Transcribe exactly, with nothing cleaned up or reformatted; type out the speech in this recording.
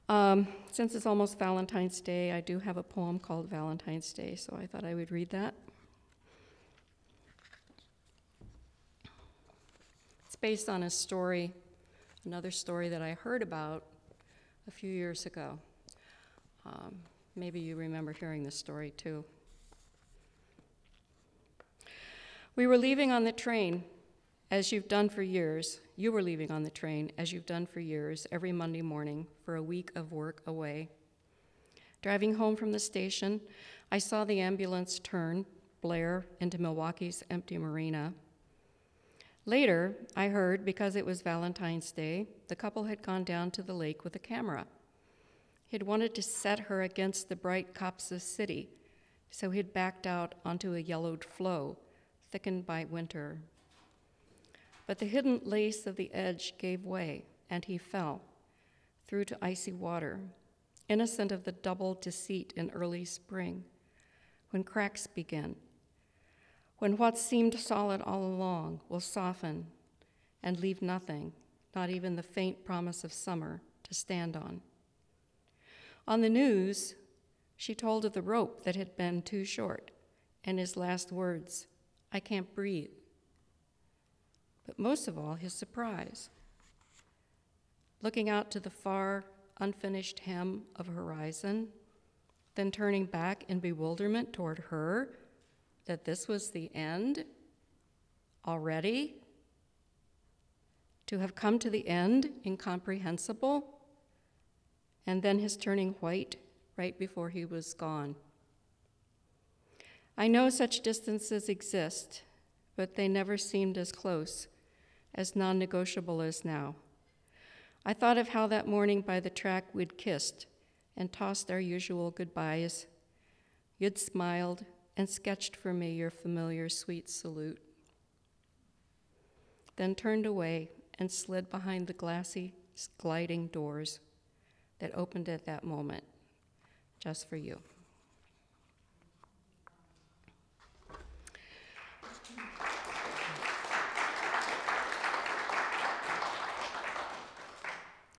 Um, since it's almost Valentine's Day, I do have a poem called Valentine's Day, so I thought I would read that. It's based on a story, another story that I heard about a few years ago. Um, maybe you remember hearing this story too. We were leaving on the train, as you've done for years. You were leaving on the train, as you've done for years, every Monday morning for a week of work away. Driving home from the station, I saw the ambulance turn, blare into Milwaukee's empty marina. Later, I heard, because it was Valentine's Day, the couple had gone down to the lake with a camera. He'd wanted to set her against the bright cops of city, so he'd backed out onto a yellowed floe, thickened by winter. But the hidden lace of the edge gave way, and he fell through to icy water, innocent of the double deceit in early spring, when cracks begin, when what seemed solid all along will soften and leave nothing, not even the faint promise of summer, to stand on. On the news, she told of the rope that had been too short, and his last words, "I can't breathe." But most of all, his surprise. Looking out to the far, unfinished hem of horizon, then turning back in bewilderment toward her, that this was the end already? To have come to the end, incomprehensible, and then his turning white right before he was gone. I know such distances exist, but they never seemed as close, as non-negotiable as now. I thought of how that morning by the track we'd kissed and tossed our usual goodbyes. You'd smiled and sketched for me your familiar sweet salute, then turned away and slid behind the glassy, gliding doors that opened at that moment, just for you.